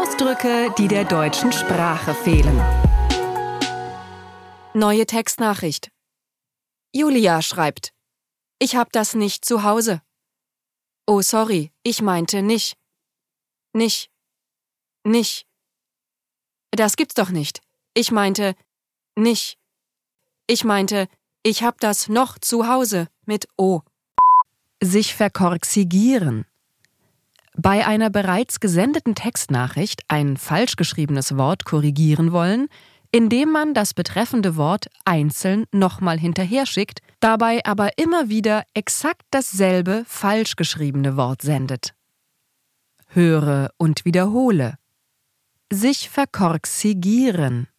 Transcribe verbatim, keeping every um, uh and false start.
Ausdrücke, die der deutschen Sprache fehlen. Neue Textnachricht. Julia schreibt: Ich hab das nicht zu Hause. Oh, sorry, ich meinte nicht. Nicht. Nicht. Das gibt's doch nicht. Ich meinte nicht. Ich meinte, ich hab das noch zu Hause mit O. Sich verkorxigieren. Bei einer bereits gesendeten Textnachricht ein falsch geschriebenes Wort korrigieren wollen, indem man das betreffende Wort einzeln nochmal hinterher schickt, dabei aber immer wieder exakt dasselbe falsch geschriebene Wort sendet. Höre und wiederhole. Sich verkorxigieren.